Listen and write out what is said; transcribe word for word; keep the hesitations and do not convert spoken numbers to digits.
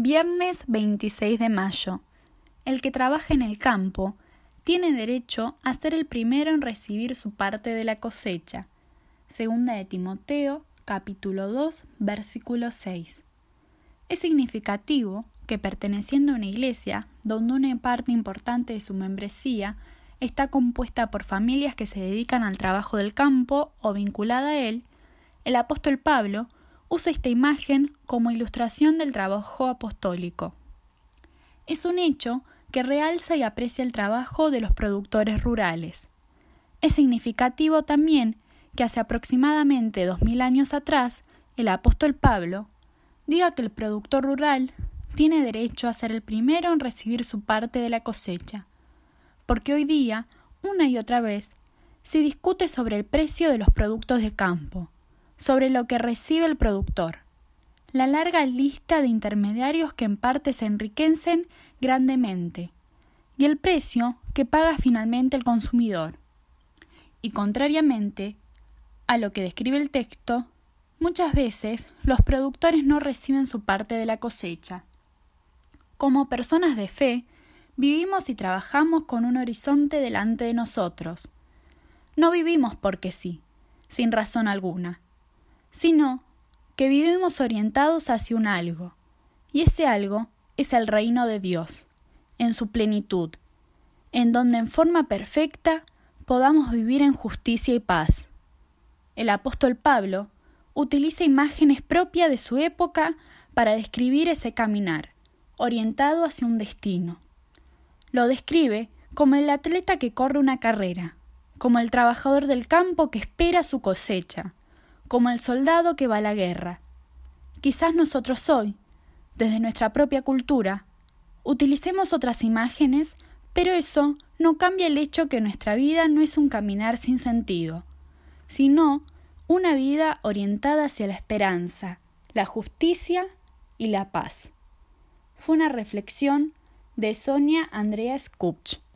Viernes veintiséis de mayo. El que trabaja en el campo tiene derecho a ser el primero en recibir su parte de la cosecha. Segunda de Timoteo, capítulo dos, versículo seis. Es significativo que, perteneciendo a una iglesia donde una parte importante de su membresía está compuesta por familias que se dedican al trabajo del campo o vinculada a él, el apóstol Pablo usa esta imagen como ilustración del trabajo apostólico. Es un hecho que realza y aprecia el trabajo de los productores rurales. Es significativo también que hace aproximadamente dos mil años atrás, el apóstol Pablo diga que el productor rural tiene derecho a ser el primero en recibir su parte de la cosecha, porque hoy día, una y otra vez, se discute sobre el precio de los productos de campo, sobre lo que recibe el productor, la larga lista de intermediarios que en parte se enriquecen grandemente, y el precio que paga finalmente el consumidor. Y contrariamente a lo que describe el texto, muchas veces los productores no reciben su parte de la cosecha. Como personas de fe, vivimos y trabajamos con un horizonte delante de nosotros. No vivimos porque sí, sin razón alguna, sino que vivimos orientados hacia un algo, y ese algo es el reino de Dios, en su plenitud, en donde en forma perfecta podamos vivir en justicia y paz. El apóstol Pablo utiliza imágenes propias de su época para describir ese caminar, orientado hacia un destino. Lo describe como el atleta que corre una carrera, como el trabajador del campo que espera su cosecha, como el soldado que va a la guerra. Quizás nosotros hoy, desde nuestra propia cultura, utilicemos otras imágenes, pero eso no cambia el hecho que nuestra vida no es un caminar sin sentido, sino una vida orientada hacia la esperanza, la justicia y la paz. Fue una reflexión de Sonia Andrea Skupch.